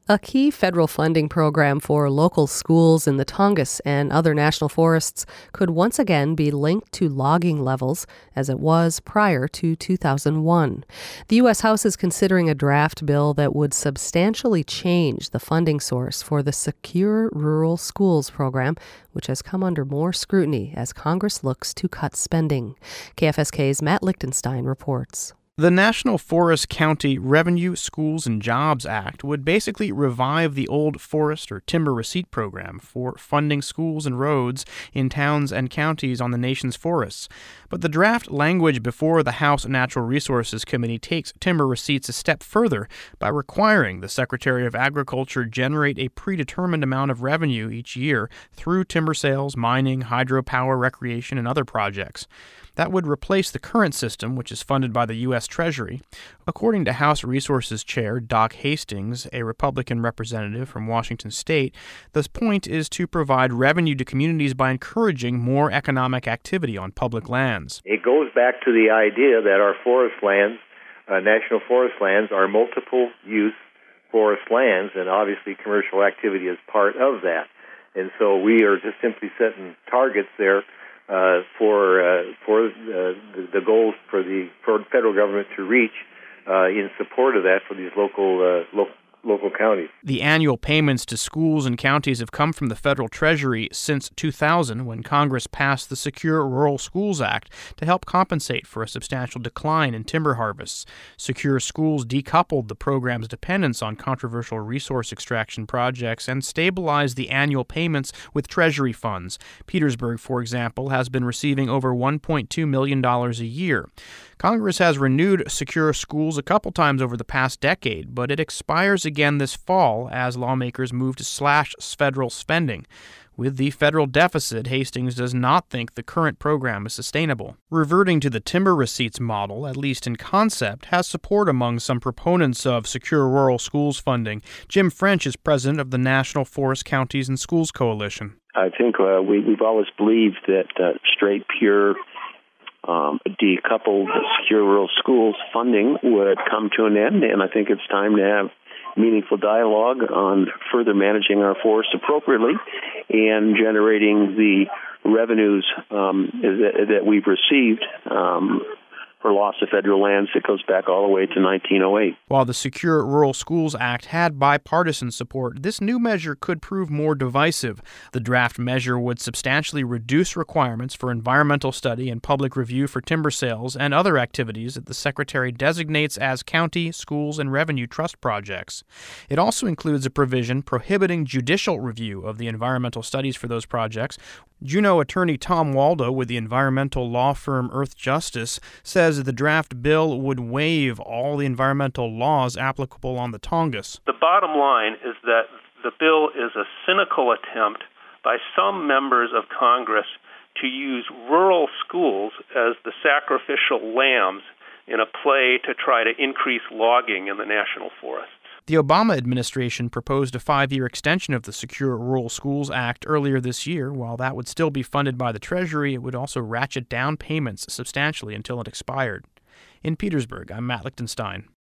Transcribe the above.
A key federal funding program for local schools in the Tongass and other national forests could once again be linked to logging levels as it was prior to 2001. The U.S. House is considering a draft bill that would substantially change the funding source for the Secure Rural Schools program, which has come under more scrutiny as Congress looks to cut spending. KFSK's Matt Lichtenstein reports. The National Forest County Revenue, Schools, and Jobs Act would basically revive the old forest or timber receipt program for funding schools and roads in towns and counties on the nation's forests. But the draft language before the House Natural Resources Committee takes timber receipts a step further by requiring the Secretary of Agriculture generate a predetermined amount of revenue each year through timber sales, mining, hydropower, recreation, and other projects. That would replace the current system, which is funded by the U.S. Treasury. According to House Resources Chair Doc Hastings, a Republican representative from Washington state, the point is to provide revenue to communities by encouraging more economic activity on public lands. It goes back to the idea that our forest lands, national forest lands, are multiple-use forest lands, and obviously commercial activity is part of that. And so we are just simply setting targets there for the goals for the federal government to reach in support of that for these local counties. The annual payments to schools and counties have come from the federal treasury since 2000, when Congress passed the Secure Rural Schools Act to help compensate for a substantial decline in timber harvests. Secure Schools decoupled the program's dependence on controversial resource extraction projects and stabilized the annual payments with treasury funds. Petersburg, for example, has been receiving over $1.2 million a year. Congress has renewed Secure Schools a couple times over the past decade, but it expires again this fall as lawmakers move to slash federal spending. With the federal deficit, Hastings does not think the current program is sustainable. Reverting to the timber receipts model, at least in concept, has support among some proponents of Secure Rural Schools funding. Jim French is president of the National Forest Counties and Schools Coalition. I think we've always believed that straight, pure, decoupled Secure Rural Schools funding would come to an end, and I think it's time to have meaningful dialogue on further managing our forests appropriately and generating the revenues that we've received for loss of federal lands that goes back all the way to 1908. While the Secure Rural Schools Act had bipartisan support, this new measure could prove more divisive. The draft measure would substantially reduce requirements for environmental study and public review for timber sales and other activities that the Secretary designates as county, schools, and revenue trust projects. It also includes a provision prohibiting judicial review of the environmental studies for those projects. Juneau attorney Tom Waldo with the environmental law firm Earth Justice says the draft bill would waive all the environmental laws applicable on the Tongass. The bottom line is that the bill is a cynical attempt by some members of Congress to use rural schools as the sacrificial lambs in a play to try to increase logging in the national forests. The Obama administration proposed a 5-year extension of the Secure Rural Schools Act earlier this year. While that would still be funded by the Treasury, it would also ratchet down payments substantially until it expired. In Petersburg, I'm Matt Lichtenstein.